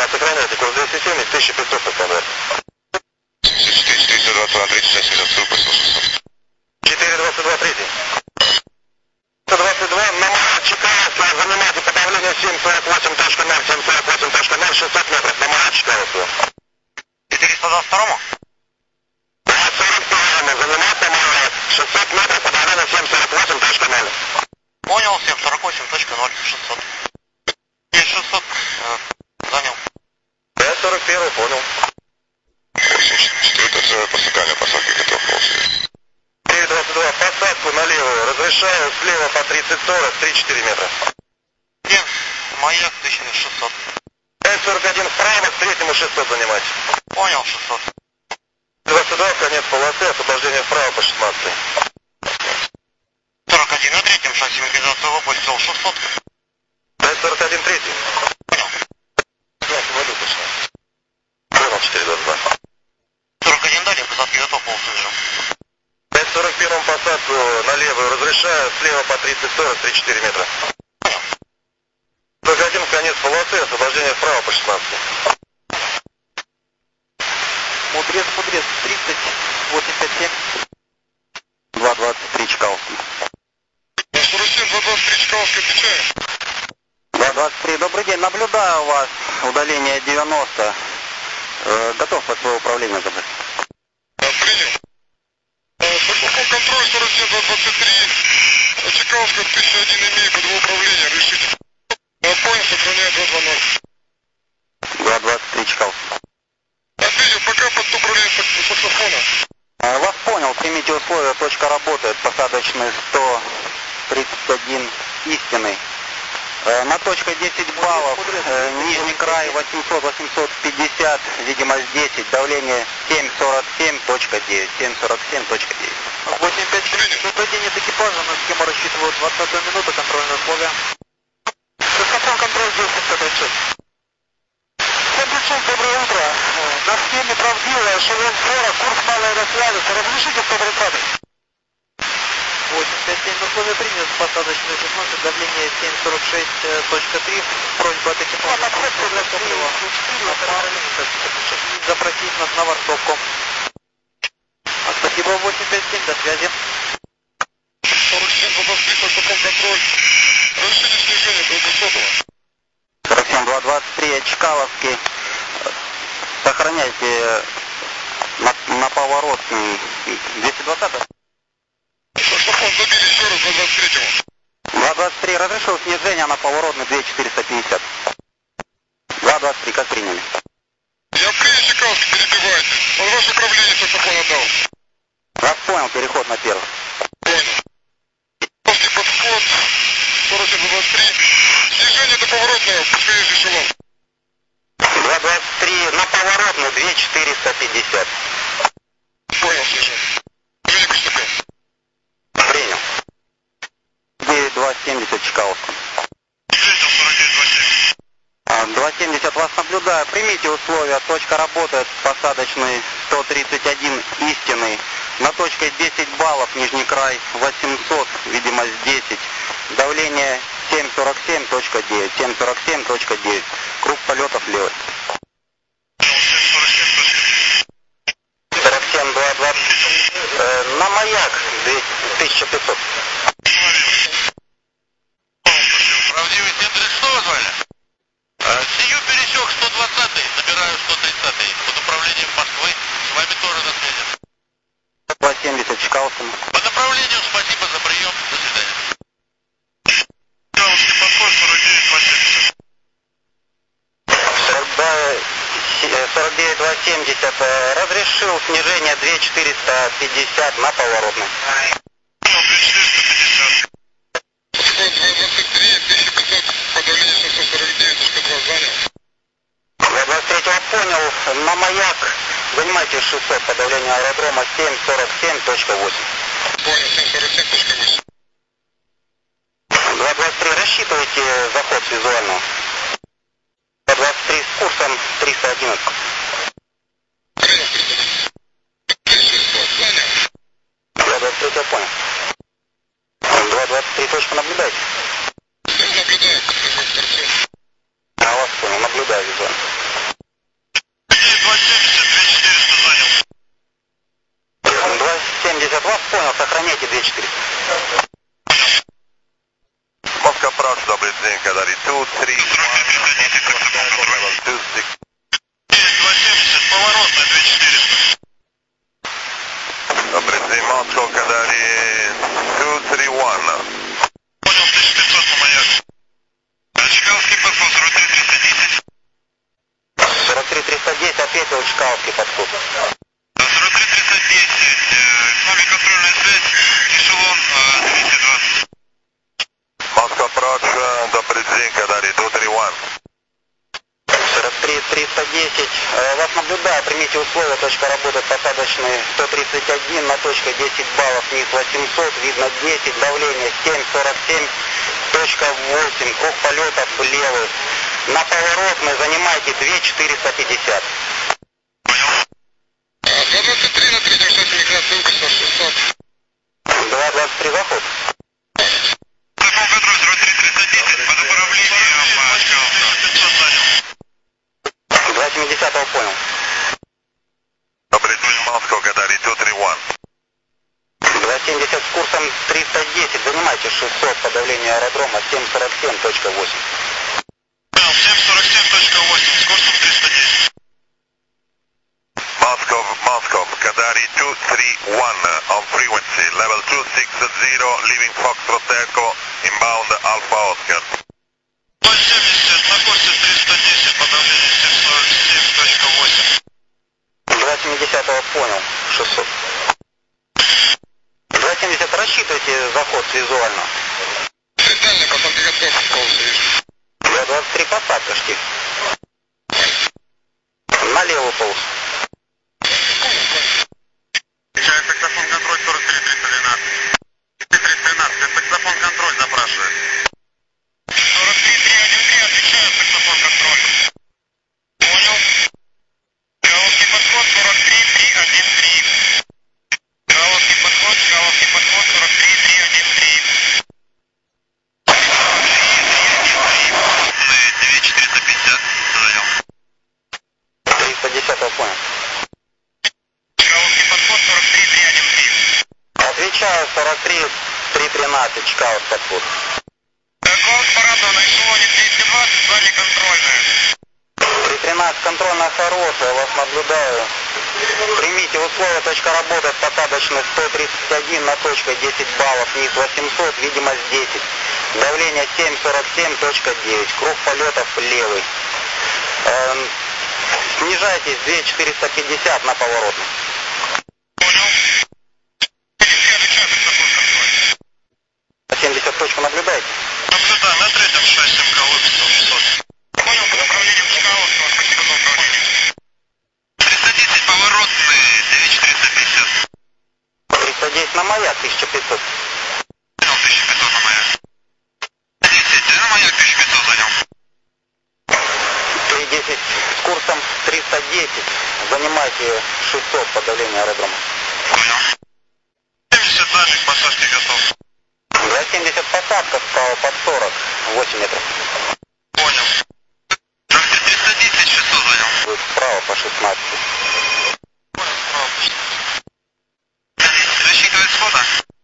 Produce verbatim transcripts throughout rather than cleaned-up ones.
Да, сохраняйте курс двести семьдесят, тысяча пятьсот составляет. четыре двадцать два тридцать, связь ведется, выпустил шестьсот. четыре двадцать два тридцать. двадцать два на Чикаго, занимайте по давлению семь сорок восемь точка ноль, семь сорок восемь точка ноль, шестьсот метров на Мара Чикаго. четыреста двадцать два? Да, сорок первому, заниматься Мара, шестьсот метров по давлению семь сорок восемь точка ноль. Понял, семь сорок восемь точка ноль, шестьсот. Есть шестьсот, э, занял. Да, сорок первый, понял. восемьдесят четыре, посыкали, посадки готов, полсвязи. девять двадцать два, посадку налево, разрешаю, слева по тридцать сорок, три-четыре метра. Нет, маяк тысяча шестьсот. пять сорок один вправо, к третьему шестьсот занимать. Понял, шестьсот. двадцать два, конец полосы, освобождение вправо по шестнадцатой. сорок один на третьем, шасси мобилизацию выпустил, шестьсот. пять сорок один третий. Понял. Да, воду точно. Понял, четыре двадцать два. сорок один далее, посадки готов, полсвязи. пять сорок первому посадку на левую разрешаю, слева по тридцать сорок, три-четыре метра. Понял. сорок один, конец полосы, освобождение вправо по шестнадцатой. Мудрец, мудрец, тридцать, восемь пять семь. два двадцать три Чкаловский. сорок семь, два двадцать три Чкаловский, отвечаю. два двадцать три, добрый день, наблюдаю у вас удаление девяносто. Э, готов под свое управление забрать. Да, принял. Протокол контроль сорок семь, два двадцать три. Чкаловская, тысяча один имею под его управление, решите. Понял, сохраняю два два ноль. два двадцать три Чкаловский. Ответил, пока под управлением саксофона. Э, вас понял, примите условия, точка работает, посадочный сто тридцать один истинный. Э, на точке десять баллов, э, нижний край восемьсот восемьсот пятьдесят, видимость десять, давление семь сорок семь точка девять, семь сорок семь точка девять. восемь пять семь, добрый день, от экипажа, на схему рассчитываю двадцатую минуту, контрольные условия. Саксофон контроль девять сто тридцать шесть. сто тридцать шесть, доброе утро. На схеме правдивая, эшелон сорок, курс малая Ярославица. Разрешите сто тридцать? восемь пять семь, условия приняты, посадочный шестнадцать, давление семь сорок шесть точка три. Просьба от экипажа. Запросить нас на ворсовку. Спасибо, восемь пять семь, до связи. сорок семь, два двадцать три, саксофон контроль. Разрешите снижение до двухсотого. сорок семь два двадцать три Чкаловский. Сохраняйте на, на поворотный двести двадцать. Саксофон забили еще раз, два двадцать третьему. два двадцать три, разрешил снижение на поворотный две четыреста пятьдесят. два двадцать три, как приняли? Я принял, Чкаловский, перебивайте. Под ваше управление саксофон отдал. Вас понял, переход на первый. Понял. После подход сорок семь двадцать три. Снижение до поворотного, пускай эшелон. два двадцать три на поворотный две четыреста пятьдесят. Понял, снижение. Снижение приступил. Принял. девять два семьдесят Чкаловский. Встретил сорок девять двадцать семь. два семьдесят вас наблюдаю. Примите условия. Точка работает. Посадочный сто тридцать один истинный. На точке десять баллов. Нижний край восемьсот. Видимость десять. Давление семь сорок семь точка девять. семь сорок семь точка девять. Круг полетов левый. сорок семь два двадцать. Э, на маяк тысяча пятьсот. Правдивый центр, что вы звали? Сию пересек сто двадцатый, набираю сто тридцатый. Под управлением Москвы. С вами тоже на связи. два семьдесят Чкаловский. По направлению спасибо за прием. До свидания. Чкаловский подход сорок девять два семьдесят. сорок девять два семьдесят. Разрешил снижение две четыреста пятьдесят на поворотный. две четыреста пятьдесят. Подход два двадцать три, тысяча пятьсот, подавление шестьсот сорок девять точка два занял. два двадцать третьего понял. На маяк занимайте шестьсот. Подавление аэродрома семь сорок семь точка восемь. Понял, семь сорок семь точка восемь. два двадцать три. Рассчитывайте заход визуально. два двадцать три с курсом триста одиннадцать. Принял, триста одиннадцать. шестьсот занял. два двадцать три я понял. два двадцать три точка наблюдайте. Я наблюдаю, подхожу к торцу. А вас понял, наблюдаю визуально. четыреста. Moscow approach, добрый день, Кадари two three one, level two six. два семьдесят, поворот на две четыреста. Добрый день, Moscow, Кадари two three one. Понял, тысяча пятьсот на маяк. Чкаловский подход, сорок три триста десять. сорок три триста десять, ответил Чкаловский подход. сорок три триста десять, с вами контрольная связь, эшелон двести двадцать. Moscow approach, добрый день, Кадари two three one. сорок три триста десять, э, вас наблюдаю, примите условия, точка работы посадочный сто тридцать один, на точке десять баллов, низ восемьсот, видно десять, давление семь сорок семь точка восемь, круг полетов левый. На поворотный занимайте две четыреста пятьдесят. два двадцать три на третьем шасси миграции Угольцов шестьсот. два двадцать три заход. Таком контроль сорок три триста десять, под управлением Чкаловского пятьсот занял. два семьдесят понял. Добрый день, Moscow, Кадари two three one. два семьдесят с курсом триста десять, занимайте шестьсот, по давлению аэродрома семь сорок семь точка восемь. семь сорок семь точка восемь, с курсом триста десять. Moscow, Moscow, Kandari two three one on frequency, level two six zero, leaving Foxtrot Echo, inbound Alpha Oscar. ноль семьдесят на курсе триста десять, по давлению семь сорок семь точка восемь. два семьдесят понял, шестьсот. два семьдесят рассчитывайте заход визуально. Специальный посадка готов, ползаешь. два двадцать три посадка, штиф. На левый полз. Включаю саксофон контроль сорок три триста двенадцать. триста тринадцать, саксофон контроль запрашивает. сорок три триста тридцать три, отвечаю саксофон контроль. Понял. Чкаловский подход сорок три триста тринадцать. Чкаловский подход, Чкаловский подход сорок три триста тринадцать. две четыреста пятьдесят, занял. триста десять понял. Чкаловский подход сорок три триста тринадцать. Отвечаю сорок три триста тринадцать, Чкалов подход. Голос парадного на эшелоне двести двадцать, с вами контрольная. триста тринадцать контрольная хорошая, вас наблюдаю. Примите условия, точка работы посадочный сто тридцать один, на точке десять баллов, низ восемьсот, видимость десять. Давление семь сорок семь точка девять, круг полетов левый. Эм, снижайтесь две четыреста пятьдесят на поворотный. Понял. семьдесят точку наблюдаете? Наблюдаем на третьем шасси МК выписал шестьсот. Понял, под управлением Чкаловского, спасибо за управление. триста десять поворотный, две четыреста пятьдесят. триста десять на маяк, тысяча пятьсот. Занял тысяча пятьсот на маяк. десять, на маяк тысяча пятьсот занял. три десять с курсом триста десять, занимайте шестьсот по давлению аэродрома. Понял. семьдесят дальних посадки готов. два семьдесят посадка справа под сорок, восемь метров. Понял. триста десять, шестьсот занял. Вы справа по шестнадцать. Понял, справа по шестнадцать. Рассчитывает схода.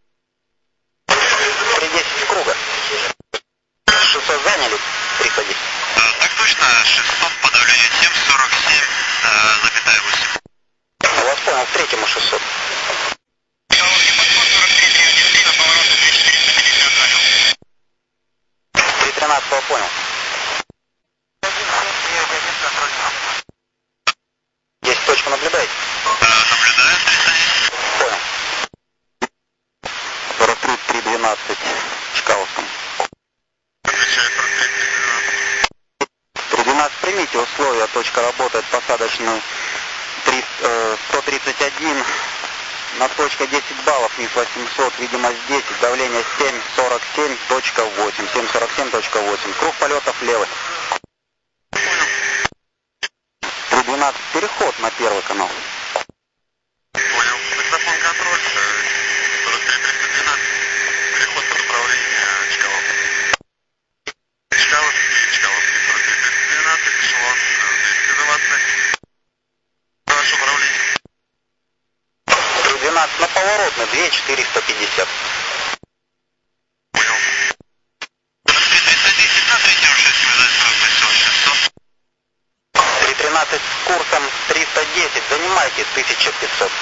три десять с круга. шестьсот заняли, триста десять. Да, так точно, шестьсот по давлению семь сорок семь, запятая восемь. Я вас понял, к третьему шестьсот. Чкаловский подход сорок три триста тридцать три, на повороте две четыреста пятьдесят занял. три тринадцать понял. десять точку наблюдаете? Наблюдаем, триста десять. Понял. сорок три триста двенадцать, Чкаловском. Отвечает сорок три триста двенадцать. три двенадцать примите условия, точка работает посадочную сто тридцать один, на точке десять баллов, низ восемьсот, видимость десять, давление семь сорок семь точка восемь, семь сорок семь точка восемь, круг полетов левый. три двенадцать переход на первый канал. Понял. Саксофон контроль, сорок три триста двенадцать, переход под управление Чкаловского. Чкаловский, Чкаловский, сорок три триста двенадцать, эшелон двести двадцать. Ваше управление. три двенадцать на поворотный, два четыреста пятьдесят. Понял. триста десять на третьем шесть, шестьсот. три тринадцать с курсом триста десять, занимайте тысяча пятьсот.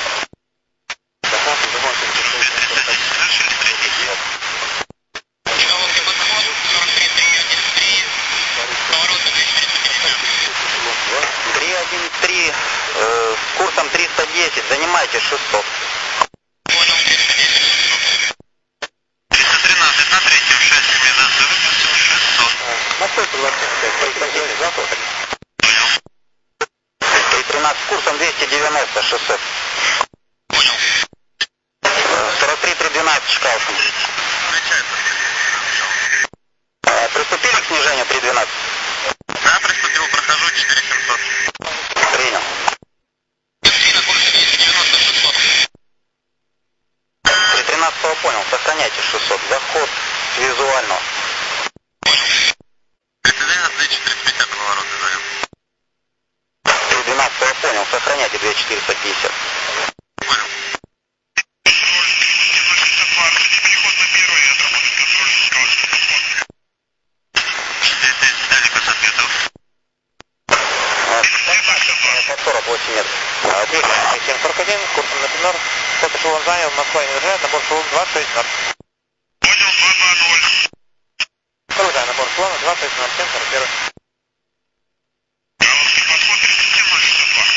три один три э, с курсом триста десять, занимайте шестьсот. Понял, триста десять, шестьсот. триста тринадцать на третьем шесть, минуса выпустил шестьсот. Настройка двадцать пять, триста десять, готов. Понял. три тринадцать с курсом двести девяносто, шестьсот. Понял. сорок три три двенадцать Чкаловском. Встречается. Э, Приступили к снижению три двенадцать? Да, приступил, прохожу четыре семьсот. Принял. На курсе двести девяносто, шестьсот. три тринадцать понял, сохраняйте шестьсот. Заход с визуального. триста двенадцать, четыреста пятьдесят поворот занял. три двенадцать понял, сохраняйте две четыреста пятьдесят. Понял. Переход на первый, отработать контроль. Здесь далеко с ответов. Под сорок восемь метров. семь сорок один, курсом на Пинор. Код эшелон занял, Москва не выезжает, набор эшелон два шесть ноль. Понял, два два ноль. Продолжаем набор эшелона два шесть ноль, семь сорок один. Галовский подход тридцать семь ноль шестьдесят два.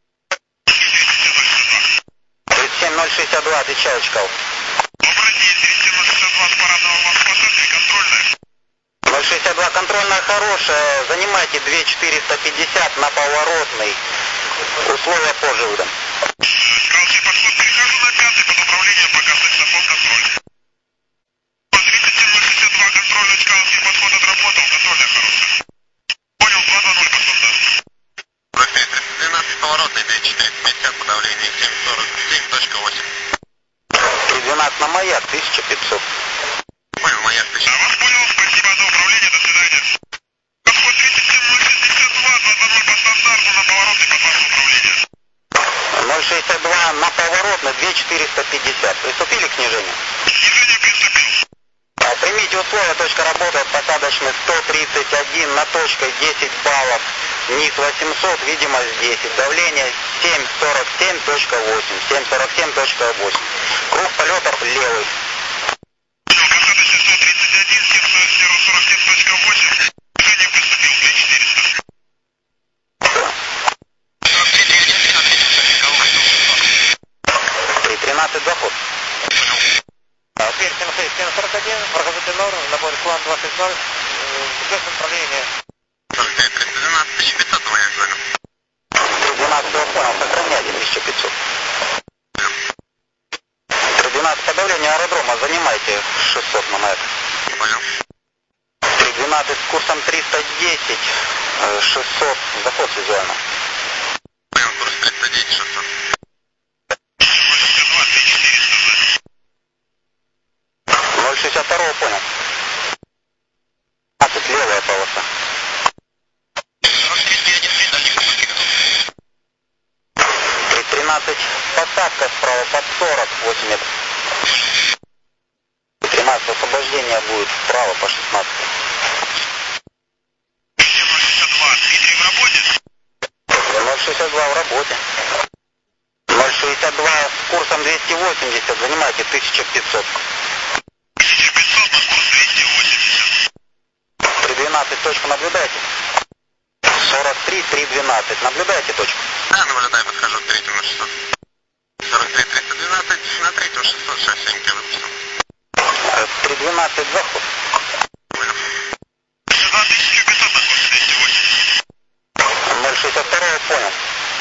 тридцать семь ноль шестьдесят два, отвечаю, Чкалов. Добрый день, тридцать семь ноль шестьдесят два с парадного у вас посадки, контрольная. ноль шестьдесят два, контрольная хорошая, занимайте две четыреста пятьдесят на поворотный. Условия позже выдам. Галский подход, перехожу на пятый, под управлением пока саксофон контроль. тридцать семь ноль шестьдесят два, контрольный, Чкаловский подход отработал, контрольная хорошая. Понял, два два ноль, подход, да. Профиль триста двенадцать, поворотный, две четыреста пятьдесят, подавление семь сорок семь точка восемь. три двенадцать на маяк, тысяча пятьсот. Понял, маяк, тысяча. А вас понял, спасибо за управление, до свидания. Подход тридцать семь ноль шестьдесят два, два два ноль по стандарту на поворотный под ваше управление. ноль шестьдесят два на поворотный, две четыреста пятьдесят. Приступили к снижению? Снижение приступил. А, примите условия, точка работы посадочный сто тридцать один, на точка десять баллов, низ восемьсот, видимость десять, давление семь сорок семь точка восемь, семь сорок семь точка восемь. Круг полета левый. Понял, посадочный сто тридцать один, семь сорок семь точка восемь, движение приступил, две четыреста. сорок три три один три на третьем шаге, Галовский шестьсот. три тринадцать заход. Ответ семь шесть семь сорок один, прохожу Пинор, набор эшелон два шесть ноль, в направлении. сорок три триста двенадцать, тысяча пятьсот на маяк занял. три двенадцать понял, сохраняйте тысяча пятьсот. три двенадцать по давлению аэродрома, занимайте шестьсот на маяк. Понял. три двенадцать с курсом триста десять, шестьсот, заход визуально. Понял, курс триста десять, шестьсот. ноль шестьдесят два понял. двадцать левая полоса. три тринадцать посадка справа под сорок восемь метров. три тринадцать освобождение будет вправо по шестнадцать. Дмитрий в работе? ноль шестьдесят два в работе. ноль шестьдесят два с курсом двести восемьдесят, занимайте тысяча пятьсот. тысяча пятьсот на курс двести восемьдесят. три двенадцать точку наблюдайте. сорок три три двенадцать, наблюдайте точку. Да, наблюдаю, подхожу к третьему на шестьсот. сорок три триста двенадцать, на третьем шестьсот, шесть семь ка выпустил. три двенадцать заход. Понял. два тысяча пятьсот на курс двести восемьдесят. ноль шестьдесят два понял.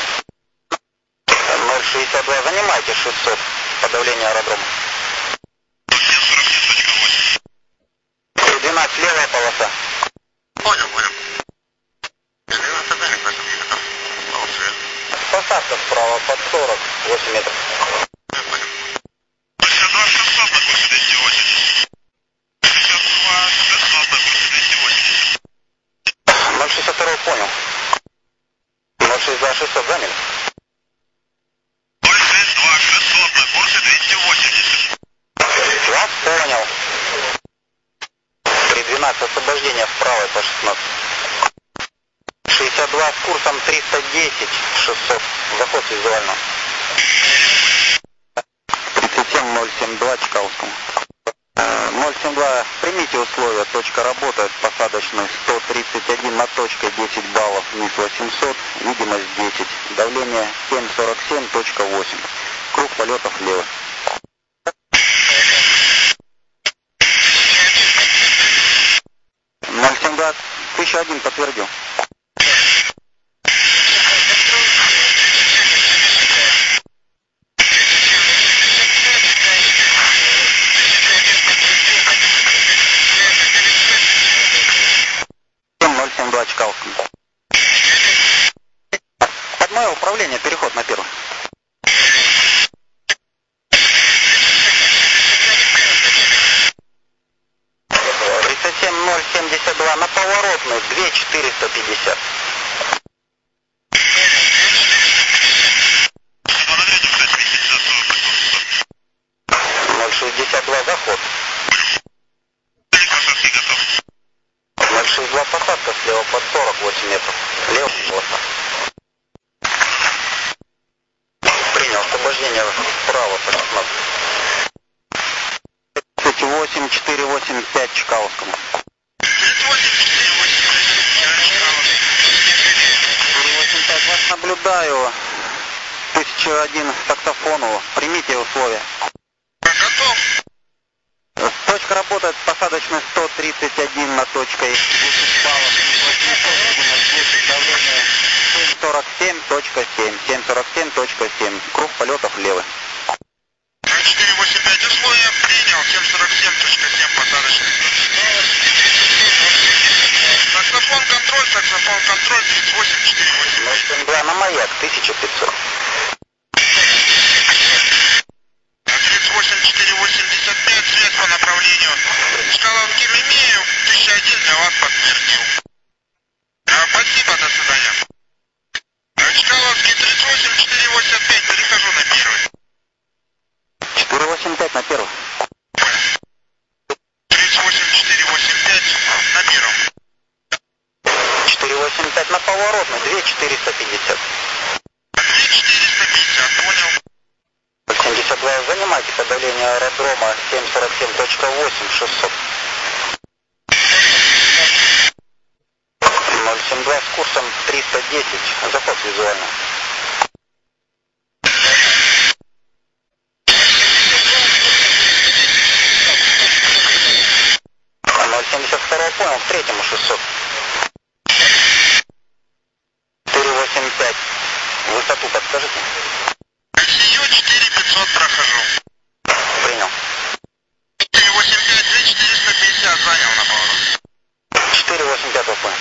ноль шестьдесят два занимайте шестьсот, подавление аэродрома. семь сорок семь точка восемь. три двенадцать левая полоса. Понял, понял. двенадцать занят на этом местом. Полосвет. Посадка справа под сорок восемь метров. Я понял. шестьдесят два шестьсот на курсе двести восемьдесят. шестьдесят два шестьсот на курсе двести восемьдесят. ноль шестьдесят два понял. ноль шестьдесят два шестьсот заняли. ноль шестьдесят два шестьсот на курсе двести восемьдесят. курсом триста десять шестьсот. Заход визуально. тридцать семь ноль семь два Чкаловскому. ноль семь два, примите условия, точка работает, посадочный сто тридцать один над точкой десять баллов, низ восемьсот, видимость десять, давление семь сорок семь точка восемь, круг полетов левый. ноль семь два, тысяча один подтвердил. ноль семь два Чкаловскому. Под мое управление, переход на первый. тридцать семь ноль семьдесят два на поворотный, два четыреста пятьдесят. ноль шестьдесят два заход. ноль шестьдесят два посадка слева под сорок восемь метров. Лево полоса. Принял освобождение вправо по шестнадцать. тридцать восемь четыре восемь пять Чкаловскому. тридцать восемь четыре восемь пять вас наблюдаю. тысяча один таксофону. Примите условия. Готов. Точка работает, посадочный сто тридцать один на точкой десять баллов, давление семь сорок семь точка семь, семь сорок семь точка семь, круг полетов левый. четыре восемь пять условия принял, семь сорок семь точка семь посадочный. Таксофон контроль, таксофон контроль, тридцать восемь четыре восемь. ноль семь два на маяк, тысяча пятьсот. тридцать восемь четыре восемьдесят пять, связь по направлению. Чкаловский имею, тысяча один для вас подтвердил. А, спасибо, до свидания. Чкаловский тридцать восемь четыре восемьдесят пять, перехожу на первый. четыре восемь пять на первый. тридцать восемь четыре восемьдесят пять на первом. четыре восемь пять на поворотный, два четыреста пятьдесят. два четыреста пятьдесят, понял. семьдесят два, занимайте по давлению аэродрома семь сорок семь точка восемь, шестьсот. ноль семь два с курсом триста десять, заход визуально. ноль семьдесят два понял, к третьему шестьсот. четыре восемь пять, высоту подскажите. Россию четыре пятьсот прохожу. Принял. четыре восемь пять, два четыреста пятьдесят занял на поворот. четыре восемь пять понял.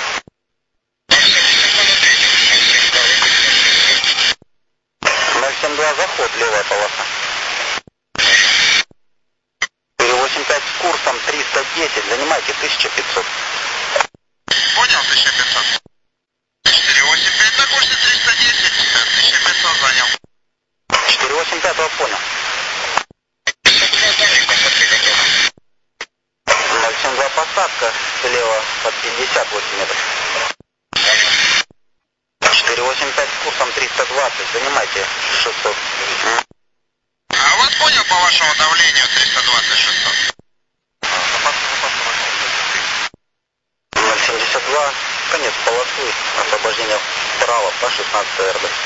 ноль семь два заход, левая полоса. четыре восемь пять с курсом триста десять, занимайте тысяча пятьсот. Понял, тысяча пятьсот. четыре восемь пять на курсе триста десять, тысяча пятьсот занял. четыре восемь пять понял. ноль семь два посадка, слева под пятьдесят восемь метров. четыре восемь пять с курсом триста двадцать, занимайте шестьсот. А вас понял по вашему давлению триста двадцать шестьсот? ноль семьдесят два, конец полосы, освобождение вправо по шестнадцать эр дэ.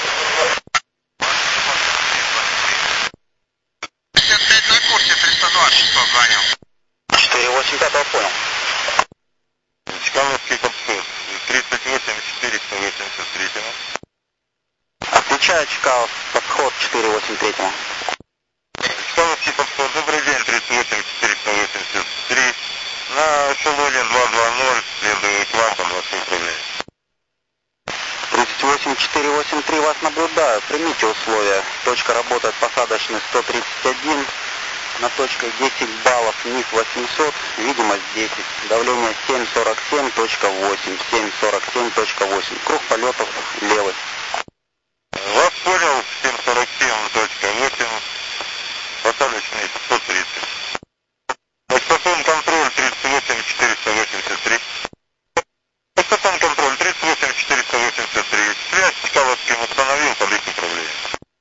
пятьдесят пять на курсе триста двадцать шестьсот занял. четыре восемь пять понял. Чкаловский подход, тридцать восемь четыреста восемьдесят три. Отвечаю, Чкалов, подход четыре восемь три. Чкаловский подход, добрый день, тридцать восемь четыреста восемьдесят три. На эшелоне два два ноль, следую к вам по ваше управление. тридцать восемь четыре восемь три, вас наблюдаю, примите условия. Точка работает, посадочный сто тридцать один, на точке десять баллов, низ восемьсот, видимость десять, давление семь сорок семь точка восемь, семь сорок семь точка восемь, круг полетов левый. Вас понял, семь сорок семь точка восемь, посадочный сто тридцать. Таксофон контроль тридцать восемь четыреста восемьдесят три. Таксофон контроль тридцать восемь четыреста восемьдесят восемьдесят три. Связь с Чкаловским установил под их управлением.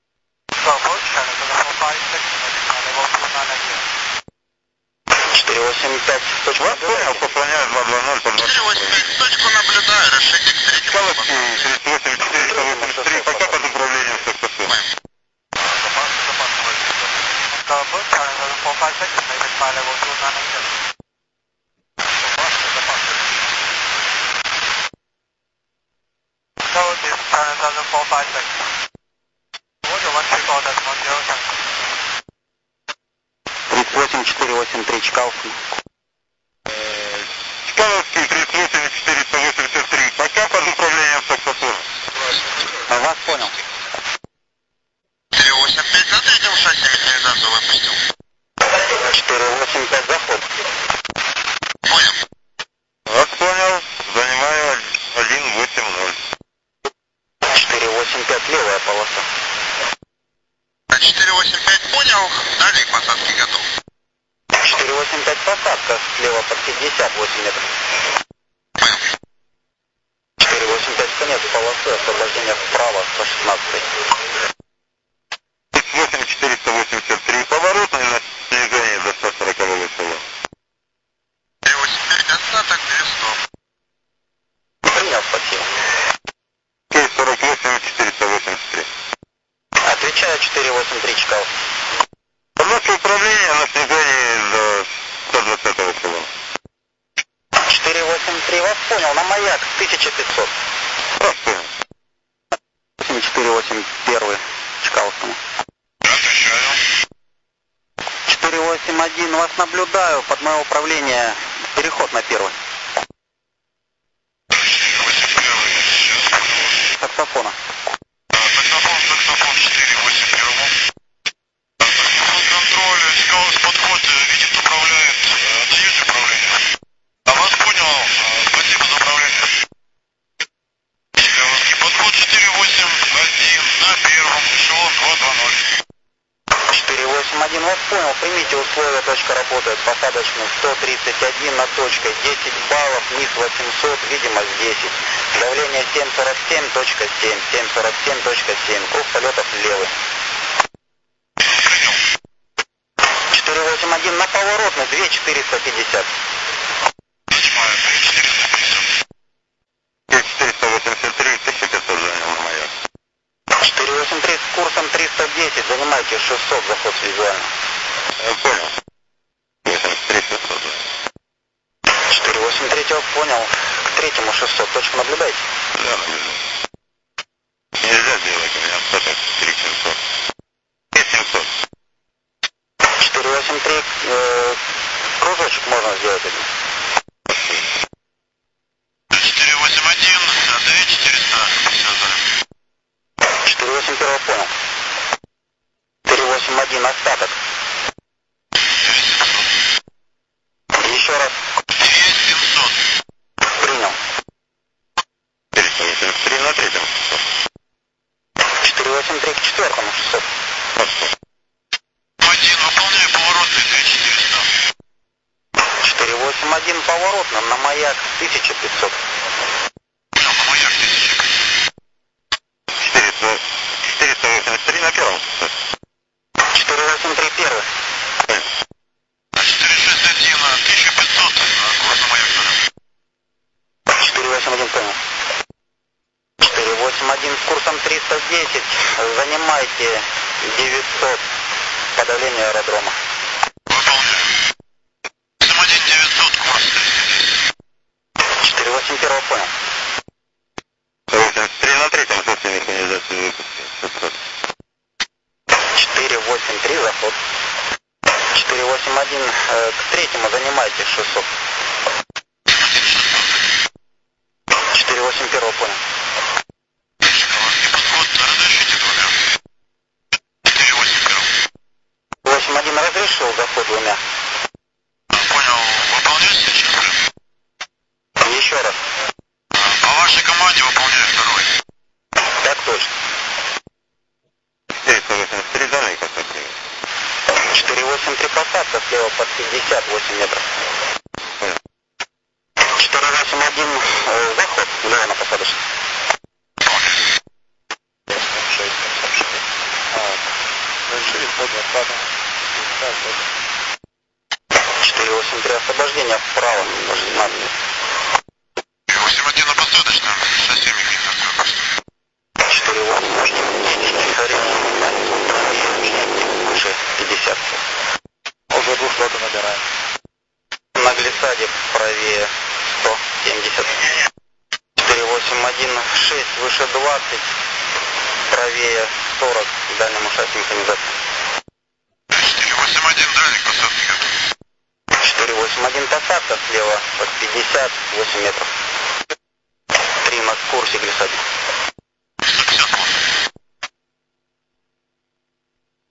четыре восемь пять. Точку Вас понял, сохраняю два два ноль под четыре восемь пять, точку наблюдаю, расширите к третьему. Чкаловский тридцать восемь четыреста восемьдесят три, пока под управлением саксофона. тридцать восемь четыре восемь три Чкаловский. Чкаловский тридцать восемь четыреста восемьдесят три, пока под управлением саксофона. Вас понял. четыре восемь пять, за третьим шасси механизацию выпустил. четыре восемь пять заход. Понял. Вас понял, занимаю один восемь ноль. четыре восемь пять левая полоса. четыре восемь пять понял, далее к посадке готов. четыре восемь пять посадка слева под пятьдесят восемь метров. Понял. четыре восемь пять конец полосы, освобождение вправо сто шестнадцать. тридцать восемь четыреста восемьдесят три, поворотный на снижение до ста сорокового числа. четыре восемь пять, остаток две сто. Принял, спасибо. Кей сорок восемь четыреста восемьдесят три. Отвечаю четыре восемь три Чкаловский. Наше управление на снижении до ста двадцатого числа. четыре восемь три вас понял, на маяк тысяча пятьсот. Вас понял. восемь четыре восемь первый Чкаловскому. Отвечаю. четыре восемь один вас наблюдаю, под мое управление переход на первый. восемь первый, сейчас понял. Саксофона. Саксофон, саксофон четыре восемь первому. Саксофон контроля, Чкаловский подход, видит, управляет, отдаете управление. А вас понял, спасибо за управление. Чкаловский подход четыре восемь один на первом, эшелон два два ноль. четыре восемь один вас понял, примите условия, точка работает, посадочный сто тридцать один над точкой, десять баллов, низ восемьсот, видимость десять. Давление семь сорок семь точка семь, семь сорок семь точка семь, круг полетов левый. четыре восемь один на поворотный два четыреста пятьдесят. Понимаю, три четыреста пятьдесят. Кей четыреста восемьдесят три, тысяча пятьсот занял на маяк. четыре восемь три с курсом триста десять, занимайте шестьсот, заход визуально. Я понял. восемьдесят три шестьсот занял. четыре восемь три вас понял, к третьему шестьсот, точку наблюдайте. Да, наблюдаю. Нельзя делать, у меня остаток три семьсот. три семьсот. четыре восемь три, э, кружочек можно сделать один. четыре восемь один, два четыреста пятьдесят. четыре восемь первого понял. четыре восемь один остаток. Еще раз. две семьсот. Принял. четыреста восемьдесят три на третьем. четыре восемь три к четвертому шестьсот. один, выполняю поворотный две четыреста. четыре восемь один поворотным на маяк тысяча пятьсот. Понял, на маяк тысяча. четыреста, четыреста восемьдесят три на первом. четыре восемь три первый. четыре шесть один, тысяча пятьсот, курс на маяк понял. четыре восемь один понял. четыре восемь один с курсом триста десять. Занимайте девятьсот. Подавление аэродрома. Выполняю. восемь один девятьсот, курс триста десять. четыре восемь первого понял. восемьдесят три на третьем шасси механизации выпуска. четыре восемь три заход. четыре восемь один э, к третьему занимайте шестьсот. четыре восемь первого понял. Чкаловский подход, разрешите двумя. четыре восемь первого. восемь один разрешил заход двумя. Понял, выполнять сейчас. Еще раз. По вашей команде выполняю второй. Так точно. четыреста восемьдесят три данные посадки. четыре восемь три посадка слева под пятьдесят восемь метров. четыре восемь один э, заход влево на посадочный. четыре восемь три освобождение вправо, шестнадцать. восемь один на посадочном, шасси механизация. четыре восемь, выше пятьдесят. Уже двухсотый набираем. На глиссаде правее сто семьдесят. четыре восемь один шесть выше двадцать, правее сорок, дальнему шасси механизации. четыре восемь один дальник посадки готов. четыре восемь один посадка слева под пятьдесят восемь метров. три на курсе глиссаде.